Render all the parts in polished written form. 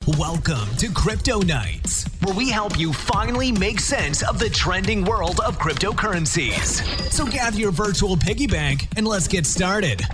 Welcome to Crypto Nights, where we help you finally make sense of the trending world of cryptocurrencies. So gather your virtual piggy bank and let's get started.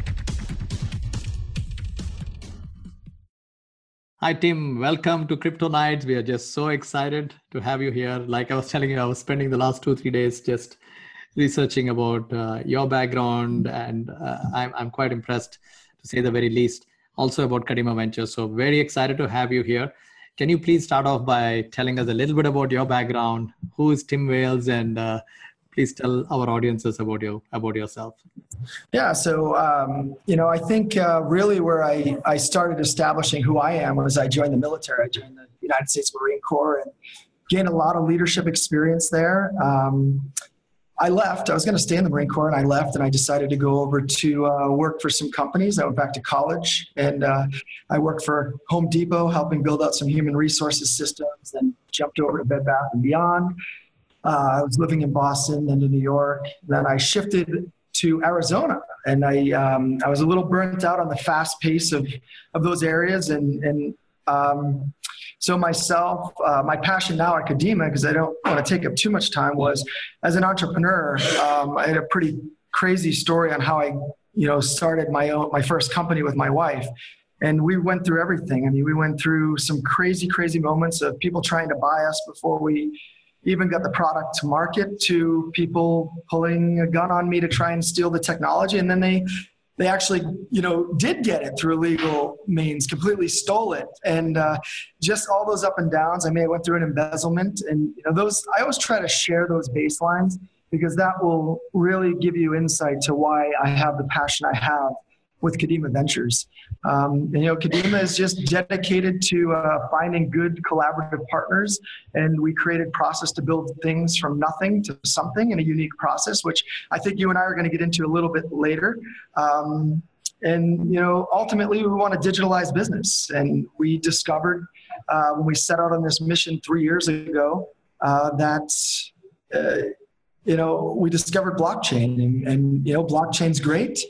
Hi, Tim. Welcome to Crypto Nights. We are just so excited to have you here. Like I was telling you, I was spending the last 2-3 days just researching about your background, and I'm quite impressed, to say the very least, also about Kadima Ventures. So very excited to have you here. Can you please start off by telling us a little bit about your background? Who is Tim Wales? And please tell our audiences about yourself. Yeah, so, I think really where I started establishing who I am was I joined the military. I joined the United States Marine Corps and gained a lot of leadership experience there. I left. I was going to stay in the Marine Corps, and I left, and I decided to go over to work for some companies. I went back to college, and I worked for Home Depot, helping build out some human resources systems, then jumped over to Bed Bath & Beyond. I was living in Boston, then to New York. Then I shifted to Arizona, and I was a little burnt out on the fast pace of those areas, so myself, my passion now at Kadima, because I don't want to take up too much time, was as an entrepreneur. I had a pretty crazy story on how I, started my first company with my wife, and we went through everything. I mean, we went through some crazy moments of people trying to buy us before we even got the product to market, to people pulling a gun on me to try and steal the technology, and then they actually, did get it through illegal means, completely stole it. And just all those up and downs. I went through an embezzlement, and I always try to share those baselines, because that will really give you insight to why I have the passion I have with Kadima Ventures. Kadima is just dedicated to finding good collaborative partners, and we created process to build things from nothing to something in a unique process, which I think you and I are going to get into a little bit later. Ultimately we want to digitalize business, and we discovered when we set out on this mission 3 years ago that we discovered blockchain, and blockchain's great.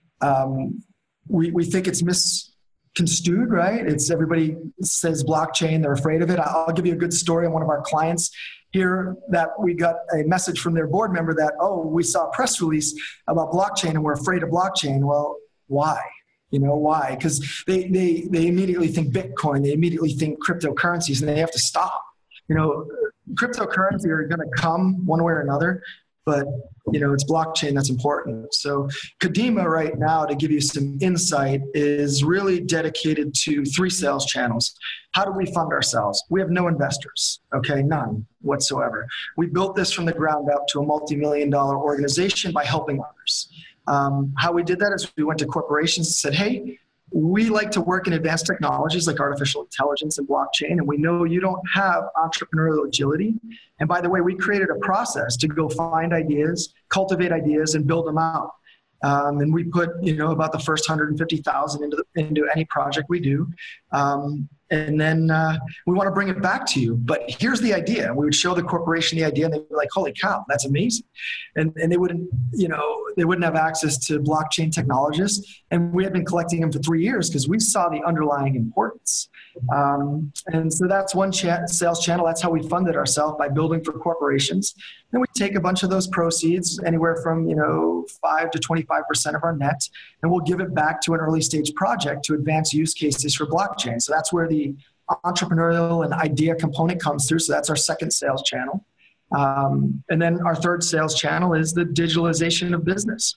We think it's misconstrued, right? Everybody says blockchain, they're afraid of it. I'll give you a good story on one of our clients here, that we got a message from their board member that, we saw a press release about blockchain and we're afraid of blockchain. Well, why? Why? Because they immediately think Bitcoin, they immediately think cryptocurrencies, and they have to stop. Cryptocurrency are going to come one way or another, but it's blockchain that's important. So Kadima right now, to give you some insight, is really dedicated to 3 sales channels. How do we fund ourselves? We have no investors, okay? None whatsoever. We built this from the ground up to a multi-million-dollar organization by helping others. How we did that is we went to corporations and said, hey, we like to work in advanced technologies like artificial intelligence and blockchain, and we know you don't have entrepreneurial agility. And by the way, we created a process to go find ideas, cultivate ideas, and build them out. And we put, about the first 150,000 into any project we do. And then we want to bring it back to you. But here's the idea. We would show the corporation the idea, and they'd be like, holy cow, that's amazing. And they wouldn't, they wouldn't have access to blockchain technologists. And we had been collecting them for 3 years because we saw the underlying importance. And so that's one sales channel. That's how we funded ourselves, by building for corporations. Then we take a bunch of those proceeds, anywhere from 5 to 25% of our net, and we'll give it back to an early stage project to advance use cases for blockchain. So that's where the entrepreneurial and idea component comes through. So that's our second sales channel. And then our third sales channel is the digitalization of business.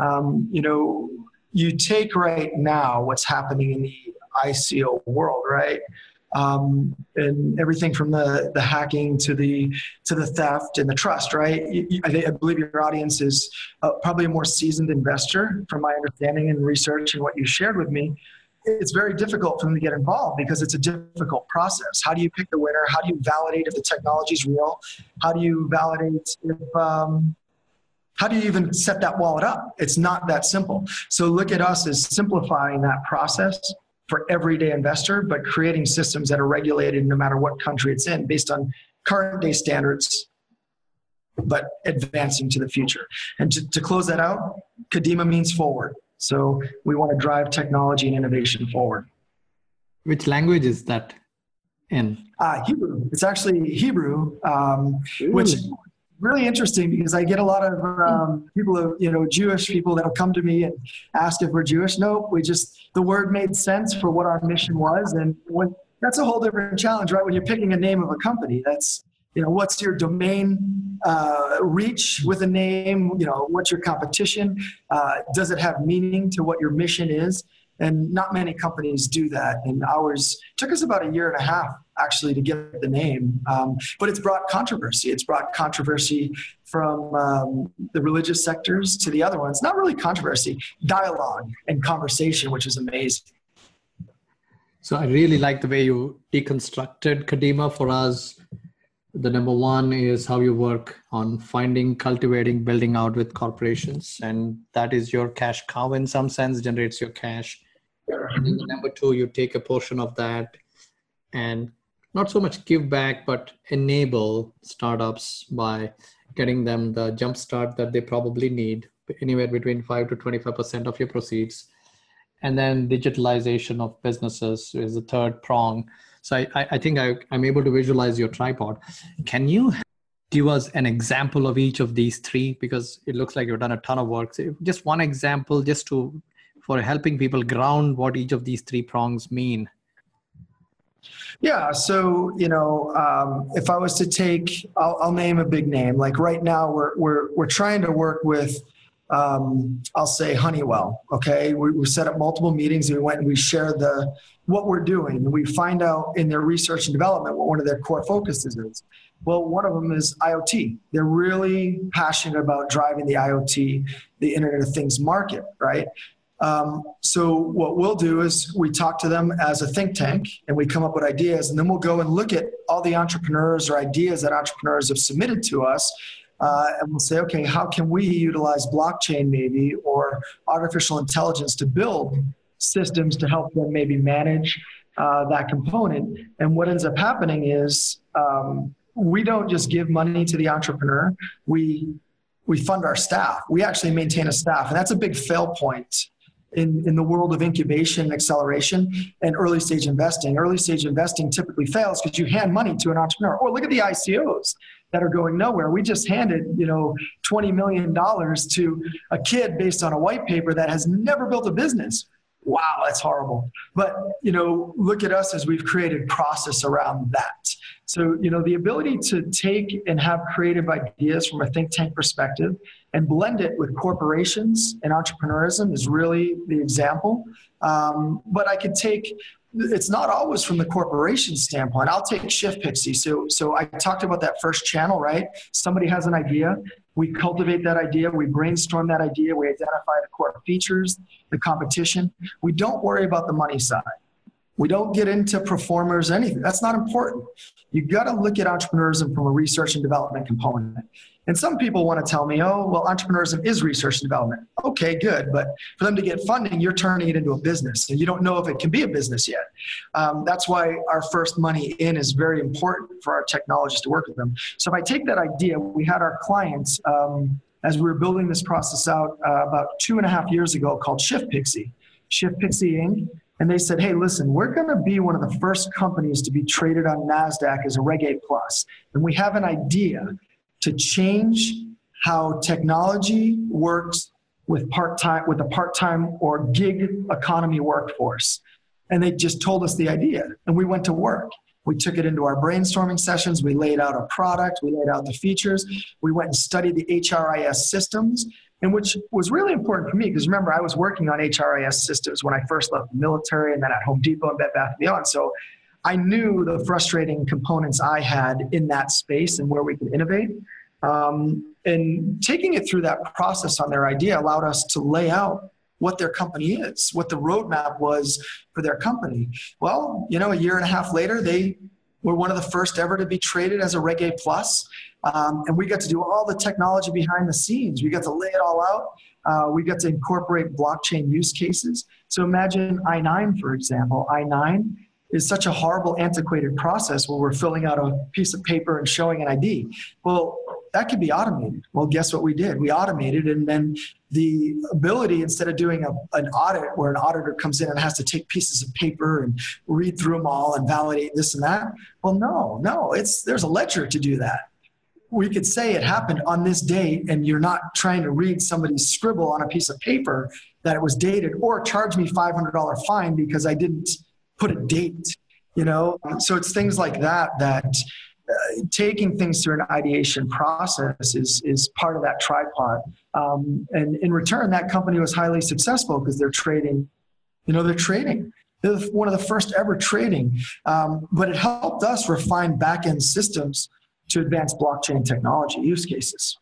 You take right now what's happening in the ICO world, right? And everything from the hacking to the theft and the trust, right? I believe your audience is probably a more seasoned investor, from my understanding and research and what you shared with me. It's very difficult for them to get involved because it's a difficult process. How do you pick the winner? How do you validate if the technology is real? How do you validate if how do you even set that wallet up? It's not that simple. So look at us as simplifying that process for everyday investor, but creating systems that are regulated no matter what country it's in, based on current day standards, but advancing to the future. And to close that out, Kadima means forward. So we want to drive technology and innovation forward. Which language is that? Hebrew. It's actually Hebrew, which is really interesting because I get a lot of people, Jewish people that'll come to me and ask if we're Jewish. No, the word made sense for what our mission was. And that's a whole different challenge, right? When you're picking a name of a company, that's, what's your domain reach with a name? What's your competition? Does it have meaning to what your mission is? And not many companies do that. And ours took us about 1.5 years actually to get the name. But it's brought controversy. It's brought controversy from the religious sectors to the other ones. Not really controversy, dialogue and conversation, which is amazing. So I really like the way you deconstructed Kadima for us. The number one is how you work on finding, cultivating, building out with corporations. And that is your cash cow in some sense, generates your cash. And then the number two, you take a portion of that and not so much give back, but enable startups by getting them the jump start that they probably need, anywhere between 5 to 25% of your proceeds. And then digitalization of businesses is the third prong. So I think I'm able to visualize your tripod. Can you give us an example of each of these three? Because it looks like you've done a ton of work. So just one example for helping people ground what each of these three prongs mean. Yeah. So, if I was to take, I'll name a big name. Like right now we're trying to work with, I'll say Honeywell. Okay. We set up multiple meetings and we went and we shared what we're doing. And we find out in their research and development what one of their core focuses is. Well, one of them is IoT. They're really passionate about driving the IoT, the Internet of Things market, right? So what we'll do is we talk to them as a think tank and we come up with ideas, and then we'll go and look at all the entrepreneurs or ideas that entrepreneurs have submitted to us. And we'll say, okay, how can we utilize blockchain maybe or artificial intelligence to build systems to help them maybe manage that component? And what ends up happening is we don't just give money to the entrepreneur. We fund our staff. We actually maintain a staff. And that's a big fail point in the world of incubation, acceleration, and early stage investing. Early stage investing typically fails because you hand money to an entrepreneur. Or look at the ICOs that are going nowhere. We just handed, $20 million to a kid based on a white paper that has never built a business. Wow, that's horrible. But, look at us as we've created process around that. So, the ability to take and have creative ideas from a think tank perspective and blend it with corporations and entrepreneurism is really the example. But I could take, it's not always from the corporation standpoint. I'll take ShiftPixie. So I talked about that first channel, right? Somebody has an idea. We cultivate that idea. We brainstorm that idea. We identify the core features, the competition. We don't worry about the money side. We don't get into performers, anything. That's not important. You got to look at entrepreneurism from a research and development component. And some people want to tell me, oh, well, entrepreneurism is research and development. Okay, good. But for them to get funding, you're turning it into a business. And you don't know if it can be a business yet. That's why our first money in is very important for our technologists to work with them. So if I take that idea, we had our clients, as we were building this process out about 2.5 years ago, called ShiftPixie Inc. And they said, hey, listen, we're going to be one of the first companies to be traded on NASDAQ as a Reg A+. And we have an idea to change how technology works with a part-time or gig economy workforce. And they just told us the idea, and we went to work. We took it into our brainstorming sessions. We laid out a product. We laid out the features. We went and studied the HRIS systems, and which was really important for me because remember, I was working on HRIS systems when I first left the military and then at Home Depot and Bed Bath & Beyond. So I knew the frustrating components I had in that space and where we could innovate. And taking it through that process on their idea allowed us to lay out what their company is, what the roadmap was for their company. Well, 1.5 years later, they were one of the first ever to be traded as a Reg A+. And we got to do all the technology behind the scenes. We got to lay it all out. We got to incorporate blockchain use cases. So imagine I-9, for example. I-9 is such a horrible, antiquated process where we're filling out a piece of paper and showing an ID. Well, that could be automated. Well, guess what we did? We automated, and then the ability, instead of doing an audit where an auditor comes in and has to take pieces of paper and read through them all and validate this and that. Well, no, there's a ledger to do that. We could say it happened on this date, and you're not trying to read somebody's scribble on a piece of paper that it was dated, or charge me $500 fine because I didn't put a date, So it's things like that taking things through an ideation process is part of that tripod. And in return, that company was highly successful because they're trading. They're one of the first ever trading. But it helped us refine back-end systems to advance blockchain technology use cases.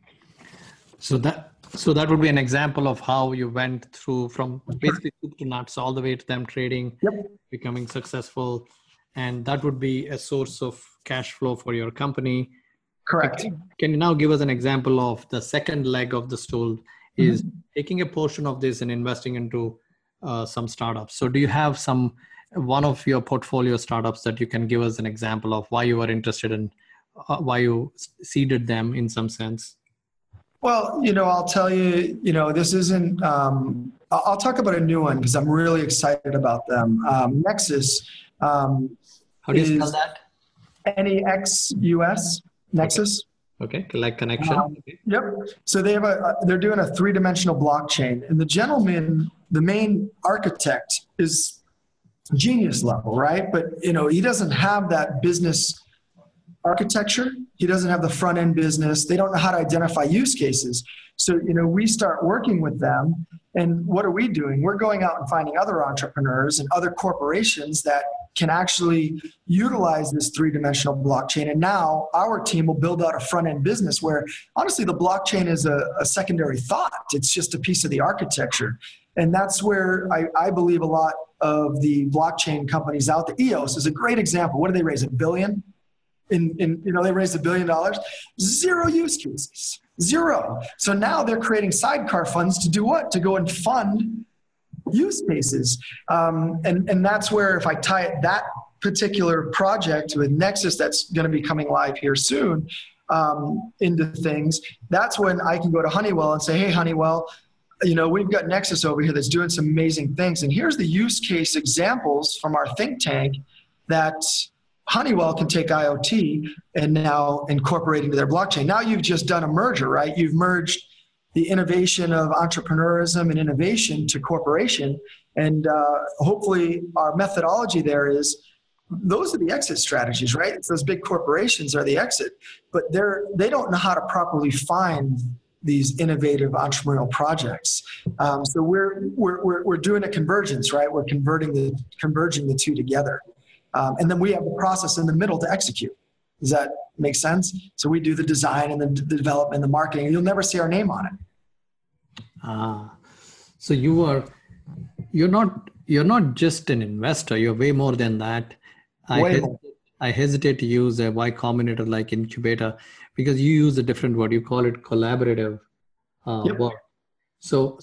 So that would be an example of how you went through from basically soup to nuts all the way to them trading, becoming successful. And that would be a source of cash flow for your company. Correct. Can you now give us an example of the second leg of the stool is taking a portion of this and investing into some startups? So do you have one of your portfolio startups that you can give us an example of why you were interested in, why you seeded them in some sense? Well, I'll tell you, this isn't, I'll talk about a new one because I'm really excited about them. Nexus. How do you spell that? NEXUS, Nexus. Okay, like connection. Yep. So they're doing a 3-dimensional blockchain, and the gentleman, the main architect, is genius level, right? But he doesn't have that business architecture. He doesn't have the front end business. They don't know how to identify use cases. So we start working with them, and what are we doing? We're going out and finding other entrepreneurs and other corporations that can actually utilize this 3-dimensional blockchain. And now our team will build out a front-end business where, honestly, the blockchain is a secondary thought. It's just a piece of the architecture. And that's where I believe a lot of the blockchain companies out there, EOS is a great example. What did they raise, $1 billion? They raised $1 billion. 0 use cases, 0. So now they're creating sidecar funds to do what? To go and fund use cases. And that's where, if I tie that particular project with Nexus that's going to be coming live here soon into things, that's when I can go to Honeywell and say, hey, Honeywell, we've got Nexus over here that's doing some amazing things. And here's the use case examples from our think tank that Honeywell can take IoT and now incorporate into their blockchain. Now you've just done a merger, right? You've merged the innovation of entrepreneurism and innovation to corporation. And hopefully our methodology there is, those are the exit strategies, right? It's those big corporations are the exit, but they don't know how to properly find these innovative entrepreneurial projects. So we're doing a convergence, right? We're converging the two together. And then we have the process in the middle to execute. Does that make sense? So we do the design and the development and the marketing. You'll never see our name on it. So you're not just an investor. You're way more than that. I hesitate to use a Y Combinator like incubator because you use a different word. You call it collaborative work. So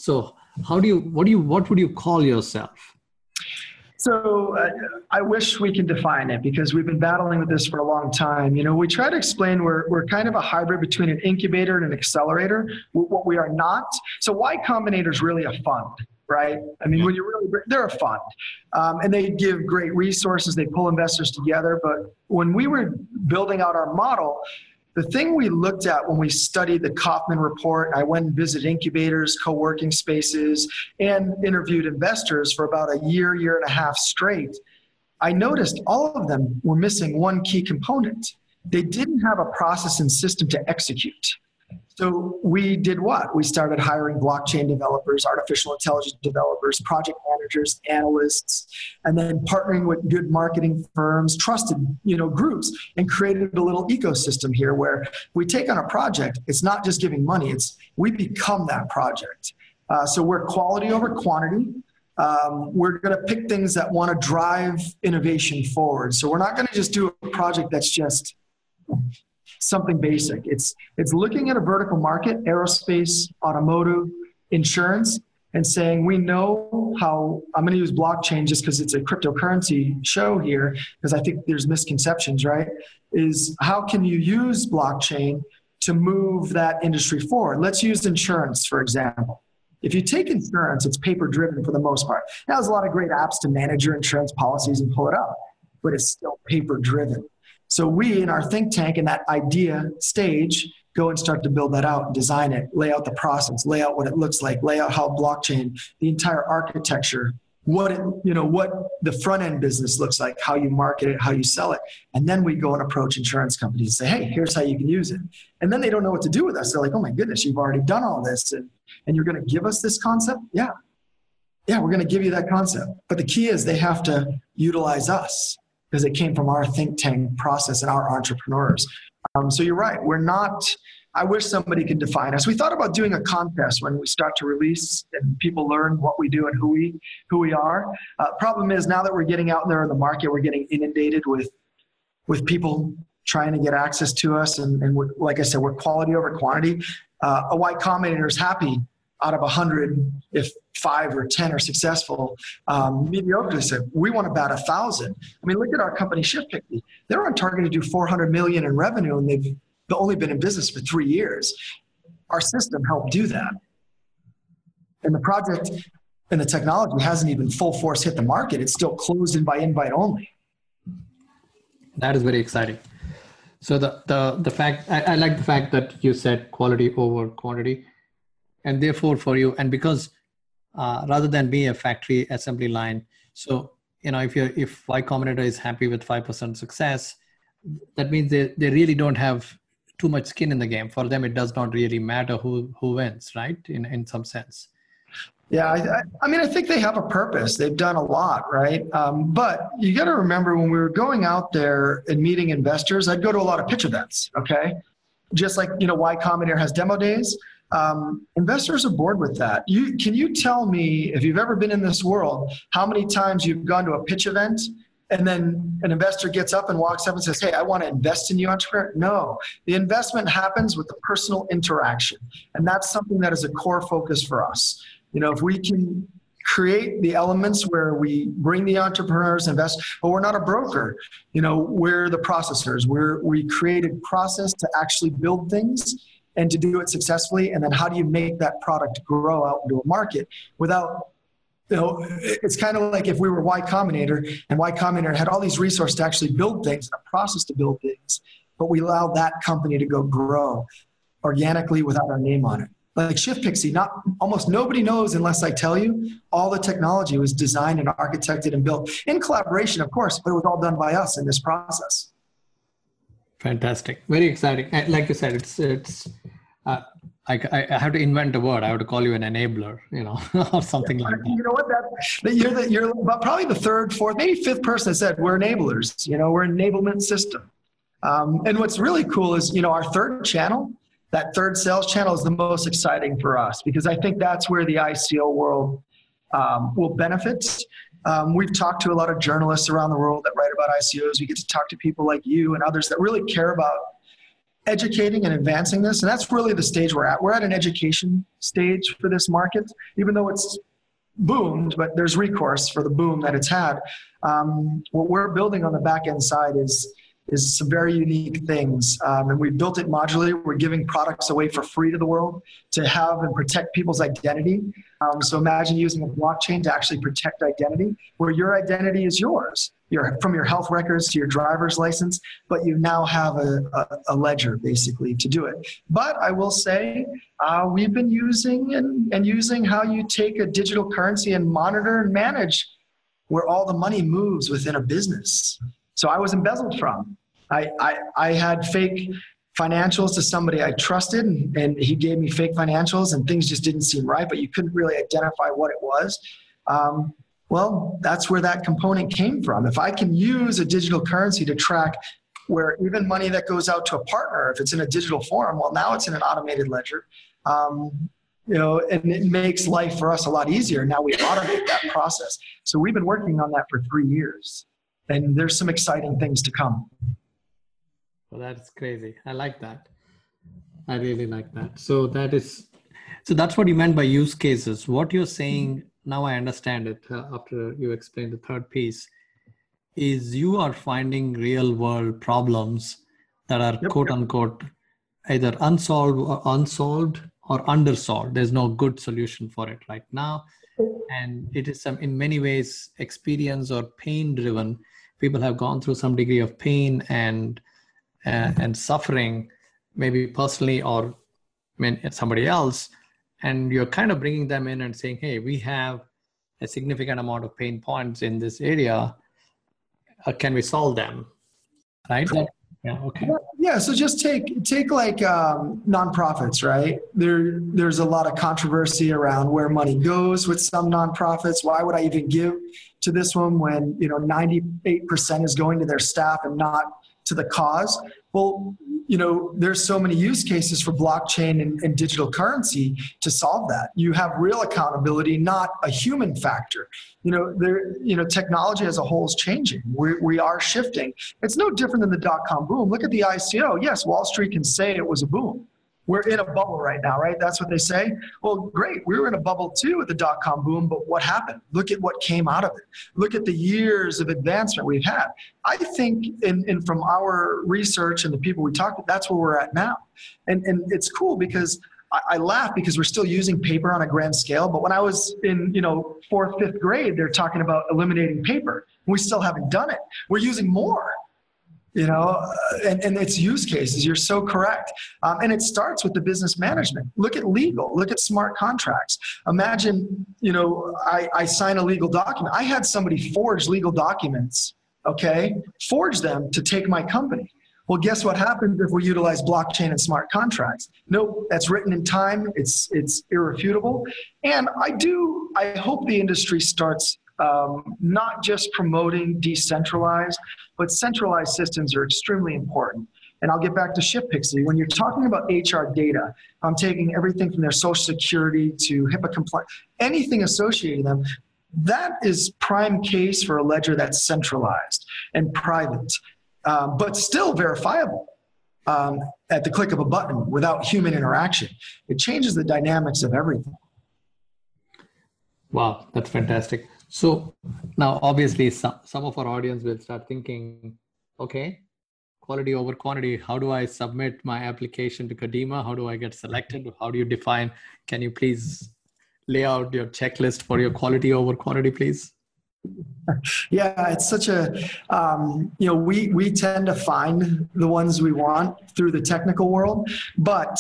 what would you call yourself? So I wish we could define it because we've been battling with this for a long time. We try to explain we're kind of a hybrid between an incubator and an accelerator. What we are not. So Y Combinator is really a fund, right? I mean, when they're a fund, and they give great resources. They pull investors together. But when we were building out our model, the thing we looked at when we studied the Kaufman report, I went and visited incubators, co-working spaces, and interviewed investors for about a year and a half straight. I noticed all of them were missing one key component. They didn't have a process and system to execute. So we did what? We started hiring blockchain developers, artificial intelligence developers, project managers, analysts, and then partnering with good marketing firms, trusted groups, and created a little ecosystem here where we take on a project. It's not just giving money. We become that project. So we're quality over quantity. We're going to pick things that want to drive innovation forward. So we're not going to just do a project that's just something basic. It's looking at a vertical market, aerospace, automotive, insurance, and saying, we know how, I'm going to use blockchain just because it's a cryptocurrency show here, because I think there's misconceptions, right? Is how can you use blockchain to move that industry forward. Let's use insurance, for example. If you take insurance, it's paper-driven for the most part. Now, there's a lot of great apps to manage your insurance policies and pull it up, but it's still paper-driven. So we, in our think tank, in that idea stage, go and start to build that out, design it, lay out the process, lay out what it looks like, lay out how blockchain, the entire architecture, what the front end business looks like, how you market it, how you sell it. And then we go and approach insurance companies and say, hey, here's how you can use it. And then they don't know what to do with us. They're like, oh my goodness, you've already done all this. And you're going to give us this concept? Yeah, we're going to give you that concept. But the key is they have to utilize us because it came from our think tank process and our entrepreneurs. So you're right. I wish somebody could define us. We thought about doing a contest when we start to release and people learn what we do and who we are. Problem is now that we're getting out there in the market, we're getting inundated with people trying to get access to us. And we're, like I said, we're quality over quantity. A Y Combinator is happy out of 100 if 5 or 10 are successful. Mediocre said, we want to bat 1,000. I mean, look at our company ShiftPixy. They're on target to do $400 million in revenue, and they've only been in business for 3 years. Our system helped do that. And the project and the technology hasn't even full force hit the market. It's still closed in by invite only. That is very exciting. So the fact, I like the fact that you said quality over quantity. And therefore for you, and because rather than be a factory assembly line, so if Y Combinator is happy with 5% success, that means they really don't have too much skin in the game. For them, it does not really matter who wins, right? In some sense. Yeah, I mean, I think they have a purpose. They've done a lot, right? But you got to remember when we were going out there and meeting investors, I'd go to a lot of pitch events, okay? Just like, Y Combinator has demo days. Investors are bored with that. Can you tell me, if you've ever been in this world, how many times you've gone to a pitch event and then an investor gets up and walks up and says, hey, I want to invest in you, entrepreneur? No, the investment happens with the personal interaction. And that's something that is a core focus for us. If we can create the elements where we bring the entrepreneurs, invest, but we're not a broker. We're the processors. We created process to actually build things and to do it successfully. And then how do you make that product grow out into a market without, it's kind of like if we were Y Combinator and Y Combinator had all these resources to actually build things, and a process to build things, but we allowed that company to go grow organically without our name on it. Like ShiftPixy, almost nobody knows unless I tell you. All the technology was designed and architected and built in collaboration, of course, but it was all done by us in this process. Fantastic, very exciting. Like you said, it's. I have to invent a word. I have to call you an enabler, or something like that. You know what? You're probably the third, fourth, maybe fifth person that said we're enablers. We're an enablement system. And what's really cool is, our third channel. That third sales channel is the most exciting for us because I think that's where the ICO world will benefit. We've talked to a lot of journalists around the world that write about ICOs. We get to talk to people like you and others that really care about educating and advancing this. And that's really the stage we're at. We're at an education stage for this market, even though it's boomed, but there's recourse for the boom that it's had. What we're building on the back end side is some very unique things. And we built it modularly. We're giving products away for free to the world to have and protect people's identity. So imagine using a blockchain to actually protect identity, where your identity is yours. From your health records to your driver's license, but you now have a ledger basically to do it. But I will say, we've been using how you take a digital currency and monitor and manage where all the money moves within a business. So I was embezzled from. I had fake financials to somebody I trusted, and he gave me fake financials, and things just didn't seem right, but you couldn't really identify what it was. Well, that's where that component came from. If I can use a digital currency to track where even money that goes out to a partner, if it's in a digital form, well, now it's in an automated ledger. And it makes life for us a lot easier. Now we automate that process. So we've been working on that for 3 years. And there's some exciting things to come. Well, that's crazy. I like that. I really like that. So that's what you meant by use cases. What you're saying, now I understand it after you explained the third piece, is you are finding real world problems that are quote unquote either unsolved or undersolved. There's no good solution for it right now. And it is in many ways experience or pain driven. People have gone through some degree of pain and suffering, maybe personally or somebody else. And you're kind of bringing them in and saying, hey, we have a significant amount of pain points in this area. Can we solve them? Right? Yeah. Okay. Yeah. So just take like nonprofits, right? There's a lot of controversy around where money goes with some nonprofits. Why would I even give to this one when 98% is going to their staff and not to the cause? Well, there's so many use cases for blockchain and digital currency to solve that. You have real accountability, not a human factor. Technology as a whole is changing. We are shifting. It's no different than the dot-com boom. Look at the ICO. Yes, Wall Street can say it was a boom. We're in a bubble right now, right? That's what they say. Well, great. We were in a bubble too with the dot-com boom, but what happened? Look at what came out of it. Look at the years of advancement we've had. I think in from our research and the people we talked to, that's where we're at now. And it's cool because I laugh because we're still using paper on a grand scale. But when I was in, 4th, 5th grade, they're talking about eliminating paper. We still haven't done it. We're using more. And it's use cases. You're so correct. And it starts with the business management. Look at legal, look at smart contracts. Imagine, I sign a legal document. I had somebody forge legal documents, forge them to take my company. Well, guess what happens if we utilize blockchain and smart contracts? Nope, that's written in time. It's irrefutable. And I hope the industry starts not just promoting decentralized, but centralized systems are extremely important. And I'll get back to ShiftPixely. When you're talking about HR data, I'm taking everything from their social security to HIPAA compliant, anything associated with them, that is prime case for a ledger that's centralized and private, but still verifiable at the click of a button without human interaction. It changes the dynamics of everything. Wow, that's fantastic. So now, obviously, some of our audience will start thinking, okay, quality over quantity. How do I submit my application to Kadima? How do I get selected? How do you define? Can you please lay out your checklist for your quality over quantity, please? Yeah, it's such a, we tend to find the ones we want through the technical world, but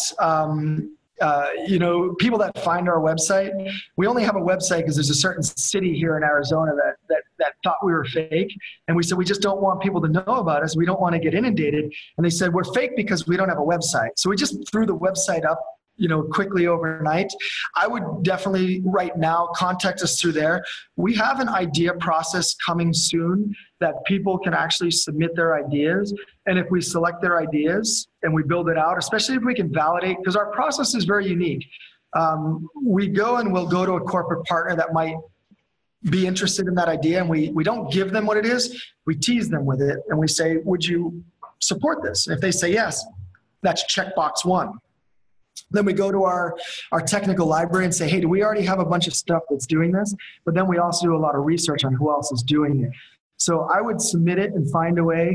people that find our website, we only have a website because there's a certain city here in Arizona that thought we were fake. And we said, we just don't want people to know about us. We don't want to get inundated. And they said, we're fake because we don't have a website. So we just threw the website up, quickly overnight. I would definitely right now contact us through there. We have an idea process coming soon that people can actually submit their ideas. And if we select their ideas and we build it out, especially if we can validate, because our process is very unique. We go and we'll go to a corporate partner that might be interested in that idea. And we don't give them what it is. We tease them with it. And we say, would you support this? And if they say yes, that's checkbox 1. Then we go to our technical library and say, hey, do we already have a bunch of stuff that's doing this? But then we also do a lot of research on who else is doing it. So I would submit it and find a way,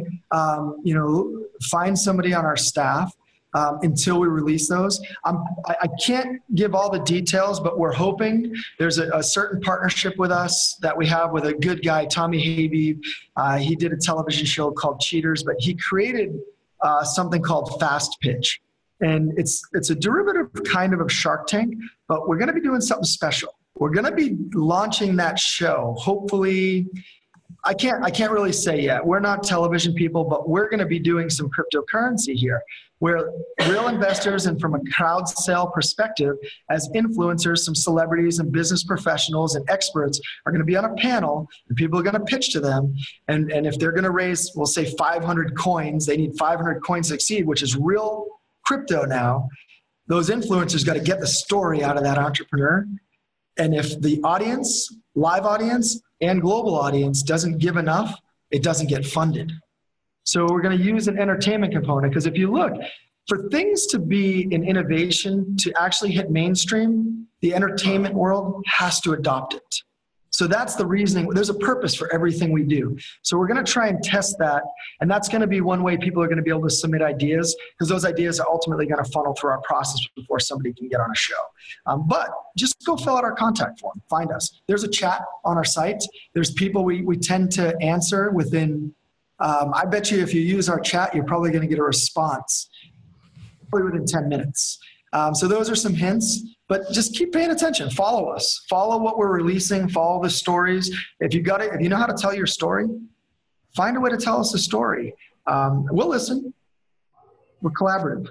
find somebody on our staff until we release those. I can't give all the details, but we're hoping there's a certain partnership with us that we have with a good guy, Tommy Habib. He did a television show called Cheaters, but he created something called Fast Pitch. And it's a derivative kind of Shark Tank, but we're going to be doing something special. We're going to be launching that show. Hopefully, I can't really say yet. We're not television people, but we're going to be doing some cryptocurrency here, where real investors and from a crowd sale perspective, as influencers, some celebrities and business professionals and experts are going to be on a panel, and people are going to pitch to them. And if they're going to raise, we'll say 500 coins, they need 500 coins to succeed, which is real crypto now. Those influencers got to get the story out of that entrepreneur. And if the audience, live audience and global audience doesn't give enough, it doesn't get funded. So we're going to use an entertainment component, because if you look, for things to be an innovation to actually hit mainstream, the entertainment world has to adopt it. So that's the reasoning. There's a purpose for everything we do. So we're going to try and test that. And that's going to be one way people are going to be able to submit ideas, because those ideas are ultimately going to funnel through our process before somebody can get on a show. But just go fill out our contact form. Find us. There's a chat on our site. There's people we tend to answer within, I bet you if you use our chat, you're probably going to get a response probably within 10 minutes. So those are some hints. But just keep paying attention. Follow us. Follow what we're releasing. Follow the stories. If you know how to tell your story, find a way to tell us a story. We'll listen. We're collaborative.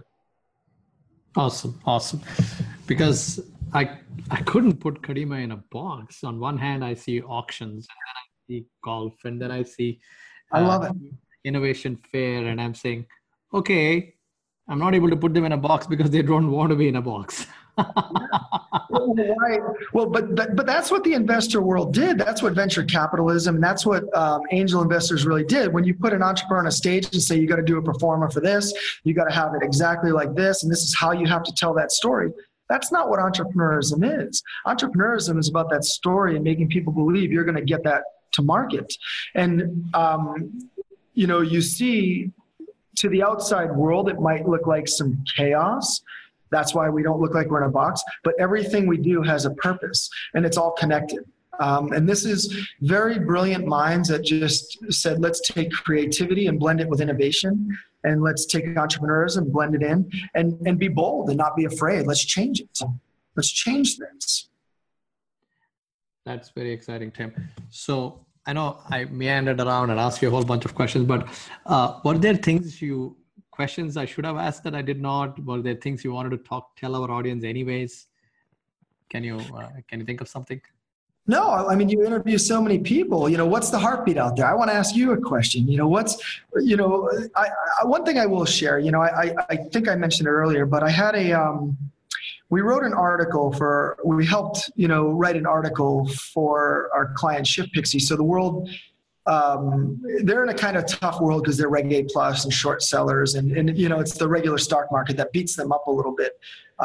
Awesome. Because I couldn't put Kadima in a box. On one hand, I see auctions, and then I see golf, and then I see I love it. Innovation Fair, and I'm saying, okay, I'm not able to put them in a box because they don't want to be in a box. Right. Well, but that's what the investor world did. That's what venture capitalism, and that's what angel investors really did. When you put an entrepreneur on a stage and say, you got to do a performer for this, you got to have it exactly like this, and this is how you have to tell that story. That's not what entrepreneurism is. Entrepreneurism is about that story and making people believe you're going to get that to market. And, you see, to the outside world, it might look like some chaos. That's why we don't look like we're in a box. But everything we do has a purpose, and it's all connected. And this is very brilliant minds that just said, let's take creativity and blend it with innovation, and let's take entrepreneurs and blend it in, and be bold and not be afraid. Let's change it. Let's change things. That's very exciting, Tim. So I know I meandered around and asked you a whole bunch of questions, but were there questions I should have asked that I did not? Were there things you wanted to tell our audience anyways? Can you think of something? No, I mean, you interview so many people. What's the heartbeat out there? I want to ask you a question. One thing I will share. I think I mentioned it earlier, but I had we wrote an article we helped write an article for our client ShiftPixie. So the world. They're in a kind of tough world because they're Reg A plus and short sellers, and it's the regular stock market that beats them up a little bit.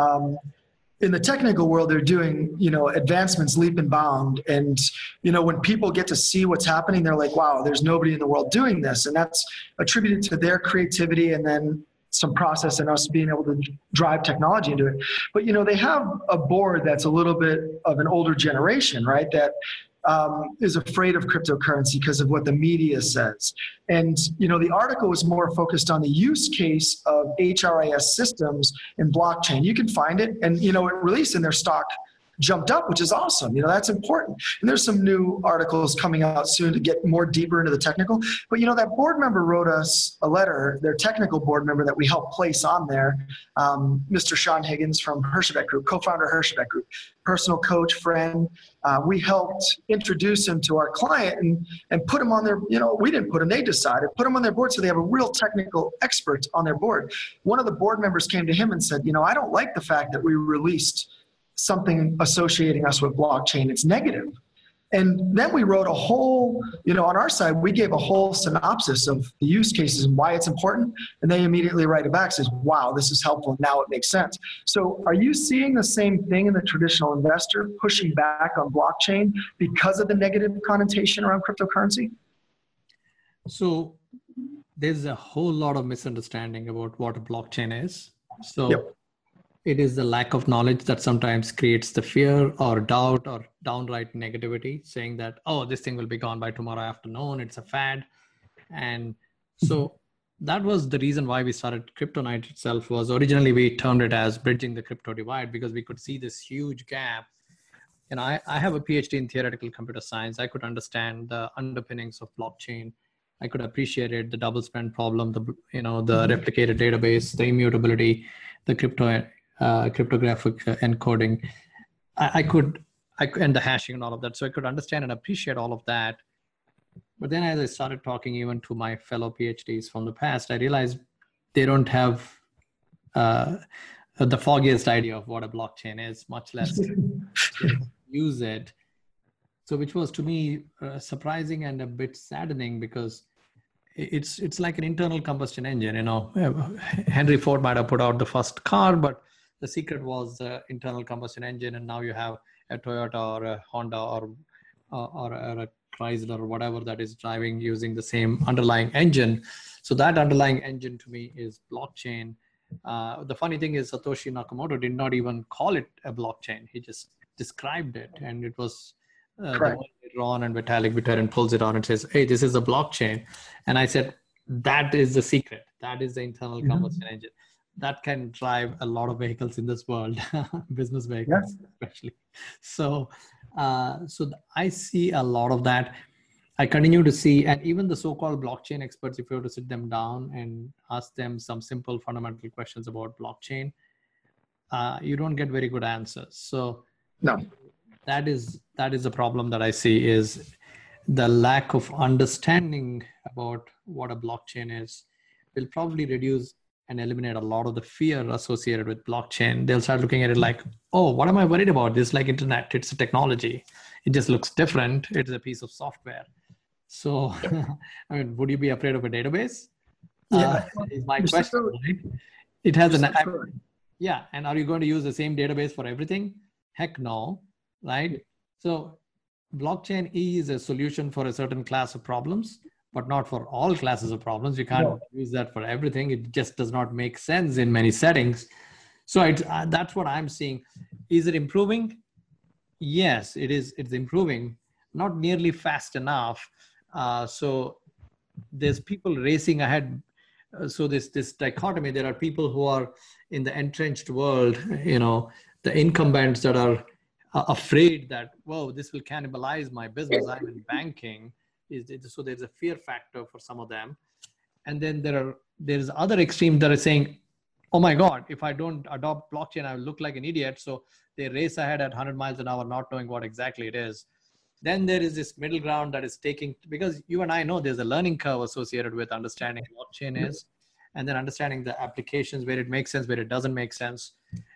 In the technical world, they're doing advancements leap and bound, and when people get to see what's happening, they're like, wow, there's nobody in the world doing this, and that's attributed to their creativity and then some process and us being able to drive technology into it. But they have a board that's a little bit of an older generation, right? That is afraid of cryptocurrency because of what the media says. And, the article was more focused on the use case of HRIS systems in blockchain. You can find it, and, it released in their stock jumped up, which is awesome. That's important. And there's some new articles coming out soon to get more deeper into the technical. But, that board member wrote us a letter, their technical board member that we helped place on there, Mr. Sean Higgins from Hirschbeck Group, co-founder of Hirschbeck Group, personal coach, friend. We helped introduce him to our client and put him on their, we didn't put him, they decided, put him on their board so they have a real technical expert on their board. One of the board members came to him and said, I don't like the fact that we released something associating us with blockchain. It's negative. And then we wrote a whole, on our side, we gave a whole synopsis of the use cases and why it's important. And they immediately write it back, says, wow, this is helpful. Now it makes sense. So are you seeing the same thing in the traditional investor pushing back on blockchain because of the negative connotation around cryptocurrency? So there's a whole lot of misunderstanding about what a blockchain is. So yep. It is the lack of knowledge that sometimes creates the fear or doubt or downright negativity, saying that, oh, this thing will be gone by tomorrow afternoon. It's a fad. And so that was the reason why we started Crypto Night itself. Was originally we termed it as bridging the crypto divide, because we could see this huge gap. I have a PhD in theoretical computer science. I could understand the underpinnings of blockchain. I could appreciate it, the double spend problem, the replicated database, the immutability, the cryptographic encoding. I could and the hashing and all of that. So I could understand and appreciate all of that. But then as I started talking even to my fellow PhDs from the past, I realized they don't have the foggiest idea of what a blockchain is, much less use it. So which was to me surprising and a bit saddening, because it's like an internal combustion engine. Henry Ford might have put out the first car, but the secret was the internal combustion engine. And now you have a Toyota or a Honda or or a Chrysler or whatever that is driving using the same underlying engine. So that underlying engine to me is blockchain. The funny thing is Satoshi Nakamoto did not even call it a blockchain. He just described it, and it was the one Ron and Vitalik Buterin pulls it on and says, hey, this is a blockchain. And I said, that is the secret. That is the internal combustion engine. That can drive a lot of vehicles in this world, business vehicles especially. So I see a lot of that. I continue to see, and even the so-called blockchain experts, if you were to sit them down and ask them some simple fundamental questions about blockchain, you don't get very good answers. So no, that is the problem that I see, is the lack of understanding about what a blockchain is will probably reduce and eliminate a lot of the fear associated with blockchain. They'll start looking at it like, oh, what am I worried about? This is like internet. It's a technology. It just looks different. It's a piece of software. So, I mean, would you be afraid of a database? Is my question, right? It has yeah. And are you going to use the same database for everything? Heck no, right? So blockchain is a solution for a certain class of problems, but not for all classes of problems. You can't use that for everything. It just does not make sense in many settings. So that's what I'm seeing. Is it improving? Yes, it is. It's improving, not nearly fast enough. So there's people racing ahead. So this dichotomy, there are people who are in the entrenched world, the incumbents that are afraid that, whoa, this will cannibalize my business. I'm in banking. So there's a fear factor for some of them. And then there's other extremes that are saying, oh my God, if I don't adopt blockchain, I will look like an idiot. So they race ahead at 100 miles an hour, not knowing what exactly it is. Then there is this middle ground that is taking, because you and I know there's a learning curve associated with understanding what blockchain is, and then understanding the applications where it makes sense, where it doesn't make sense.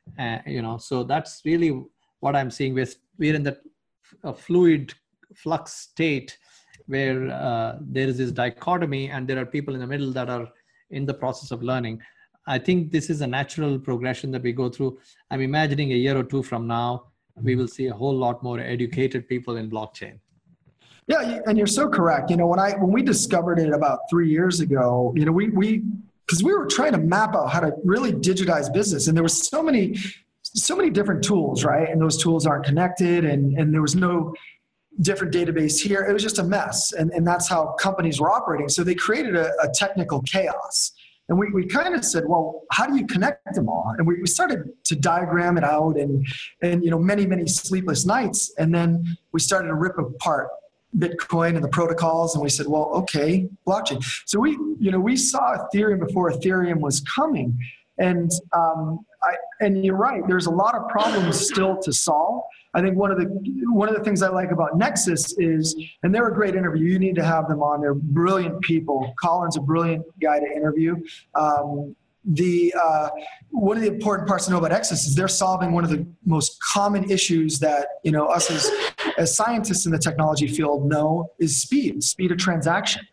So that's really what I'm seeing. We're in a fluid flux state where there is this dichotomy, and there are people in the middle that are in the process of learning. I think this is a natural progression that we go through. I'm imagining a year or two from now, we will see a whole lot more educated people in blockchain. Yeah, and you're so correct. When we discovered it about 3 years ago, because we were trying to map out how to really digitize business, and there was so many different tools, right? And those tools aren't connected, and there was no different database here. It was just a mess, and that's how companies were operating. So they created a technical chaos. And we kind of said, well, how do you connect them all? And we started to diagram it out, and many sleepless nights. And then we started to rip apart Bitcoin and the protocols, and we said, well, okay, blockchain. So we saw Ethereum before Ethereum was coming. And you're right, there's a lot of problems still to solve. I think one of the things I like about Nexus is, and they're a great interview. You need to have them on. They're brilliant people. Colin's a brilliant guy to interview. One of the important parts to know about Nexus is they're solving one of the most common issues that us as scientists in the technology field know is speed of transaction.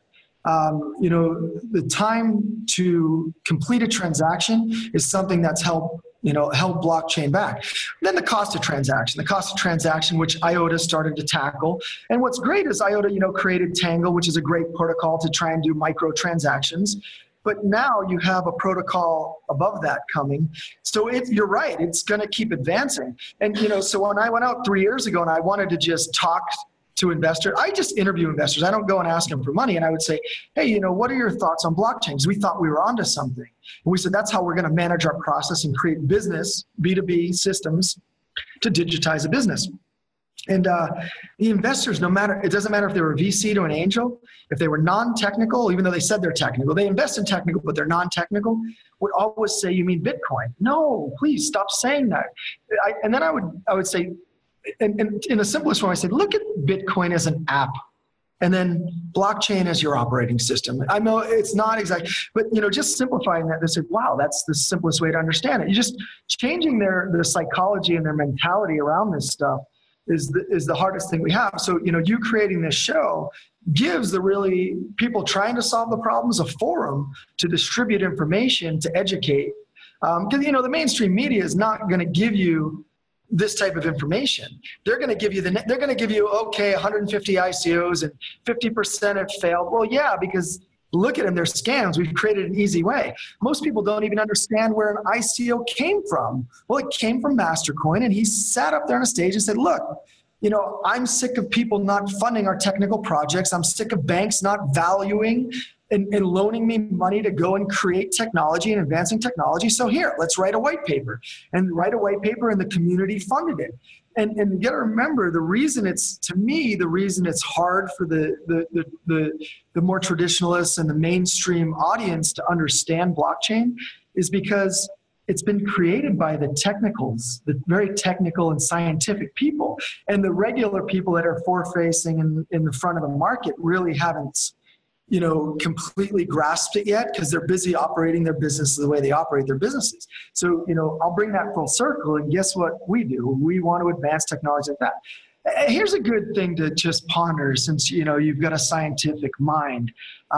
The time to complete a transaction is something that's held blockchain back. Then the cost of transaction, which IOTA started to tackle. And what's great is IOTA, created Tangle, which is a great protocol to try and do micro transactions. But now you have a protocol above that coming. So you're right, it's going to keep advancing. And, so when I went out 3 years ago and I wanted to just talk to investors, I just interview investors. I don't go and ask them for money. And I would say, hey, what are your thoughts on blockchain? Because we thought we were onto something. And we said, that's how we're going to manage our process and create business, B2B systems to digitize a business. And the investors, it doesn't matter if they were a VC to an angel, if they were non-technical, even though they said they're technical, they invest in technical, but they're non-technical, would always say, you mean Bitcoin? No, please stop saying that. And then I would say, and in the simplest form, I said, look at Bitcoin as an app, and then blockchain as your operating system. I know it's not exact, but just simplifying that, they said, wow, that's the simplest way to understand it. You're just changing their psychology and their mentality around this stuff is the hardest thing we have. So, you creating this show gives the really people trying to solve the problems a forum to distribute information, to educate. Because, the mainstream media is not going to give you this type of information. They're going to give you okay, 150 ICOs and 50% have failed. Well, yeah, because look at them, they're scams. We've created an easy way. Most people don't even understand where an ICO came from. Well, it came from Mastercoin, and he sat up there on a stage and said, look, I'm sick of people not funding our technical projects. I'm sick of banks not valuing and loaning me money to go and create technology and advancing technology. So here, let's write a white paper. And write a white paper, and the community funded it. And you got to remember, the reason it's hard for the more traditionalists and the mainstream audience to understand blockchain is because it's been created by the technicals, the very technical and scientific people. And the regular people that are forward-facing in the front of the market really haven't completely grasped it yet, because they're busy operating their business the way they operate their businesses. So, I'll bring that full circle, and guess what we do? We want to advance technology like that. Here's a good thing to just ponder, since, you've got a scientific mind.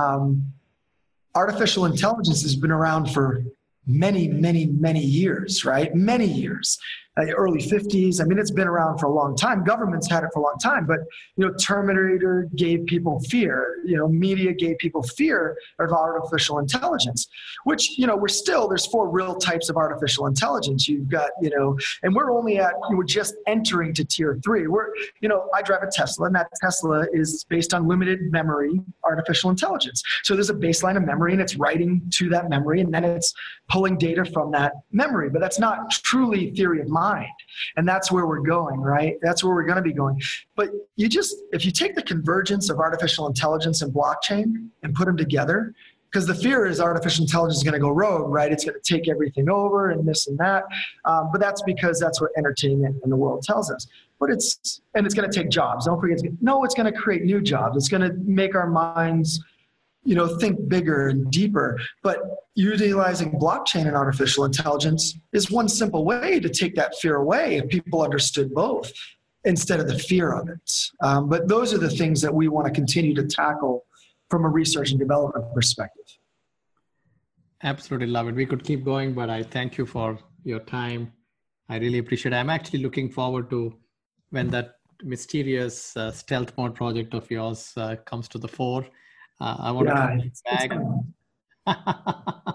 Artificial intelligence has been around for many, many, many years, right? Many years. Early 50s. I mean, it's been around for a long time. Governments had it for a long time, but, Terminator gave people fear. Media gave people fear of artificial intelligence, which, there's 4 real types of artificial intelligence. You've got, and we're just entering to tier 3. I drive a Tesla, and that Tesla is based on limited memory artificial intelligence. So there's a baseline of memory, and it's writing to that memory, and then it's pulling data from that memory. But that's not truly theory of mind. And that's where we're going, right? That's where we're going to be going. But if you take the convergence of artificial intelligence and blockchain and put them together, because the fear is artificial intelligence is going to go rogue, right? It's going to take everything over and this and that. But that's because that's what entertainment in the world tells us. But it's going to take jobs. Don't forget, it's going to create new jobs. It's going to make our minds think bigger and deeper. But utilizing blockchain and artificial intelligence is one simple way to take that fear away if people understood both instead of the fear of it. But those are the things that we want to continue to tackle from a research and development perspective. Absolutely love it. We could keep going, but I thank you for your time. I really appreciate it. I'm actually looking forward to when that mysterious stealth mode project of yours comes to the fore. I want to come back.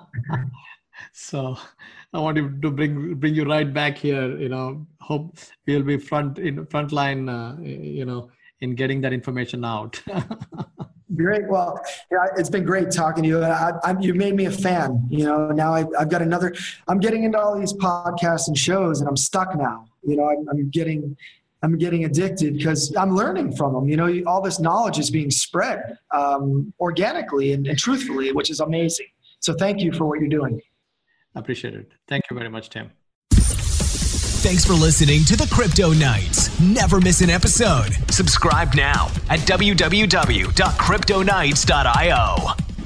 So I want to bring you right back here. Hope we'll be front line. In getting that information out. Great. Well, it's been great talking to you. You made me a fan. Now I've got another. I'm getting into all these podcasts and shows, and I'm stuck now. I'm getting addicted because I'm learning from them. All this knowledge is being spread organically and truthfully, which is amazing. So thank you for what you're doing. I appreciate it. Thank you very much, Tim. Thanks for listening to the Crypto Nights. Never miss an episode. Subscribe now at www.cryptonights.io.